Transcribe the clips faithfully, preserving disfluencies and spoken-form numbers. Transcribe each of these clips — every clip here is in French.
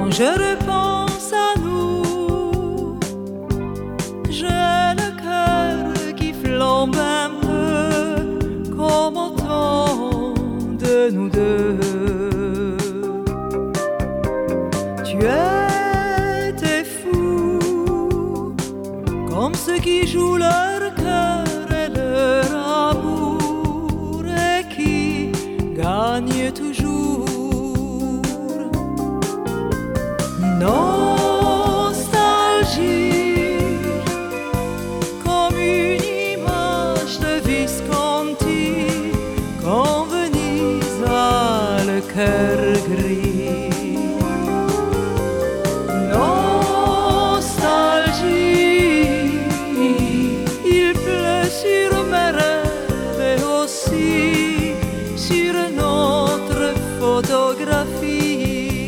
Quand je repense à nous, j'ai le cœur qui flambe un peu comme au temps de nous deux. Tu étais fou, comme ceux qui jouent leur cœur et leur amour et qui gagnent toujours. Nostalgie, comme une image de Visconti quand Venise a le cœur gris. Nostalgie, il pleut sur mes rêves et aussi sur notre photographie.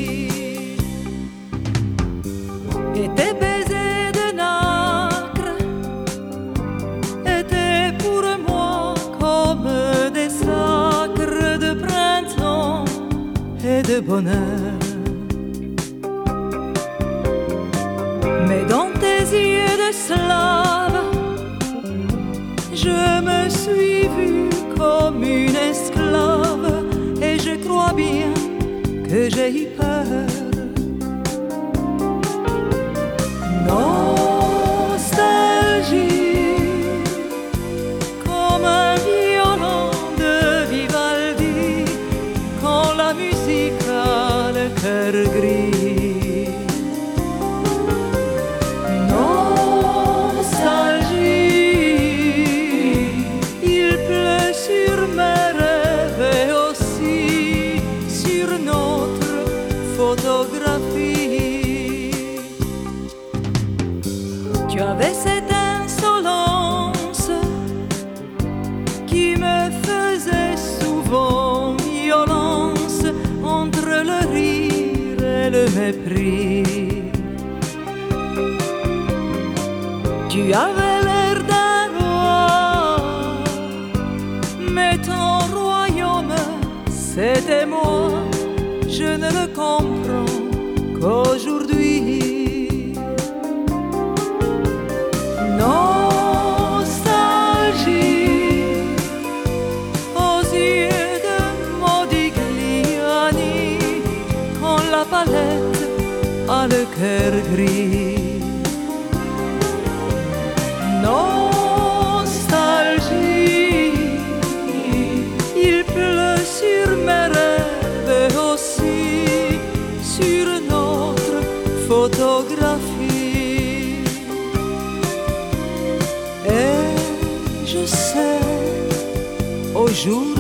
Et tes baisers de nacre étaient pour moi comme des sacres de printemps et de bonheur. Mais dans tes yeux de slave, je me suis vue comme une esclave et je crois bien que j'ai eu peur. Nostalgie, comme un violon de Vivaldi quand la musique a le cœur gris. Nostalgie, il pleut sur mes rêves et aussi sur notre photographie. Tu avais cette insolence qui me faisait souvent violence entre le rire et le mépris. Tu avais l'air d'un roi, mais ton royaume, c'était moi. Je ne le comprends qu'aujourd'hui. Nostalgie, aux yeux de Modigliani quand la palette a le cœur gris. Nostalgie, il pleut sur mes rêves et aussi sur notre photographie. Et je sais, au jour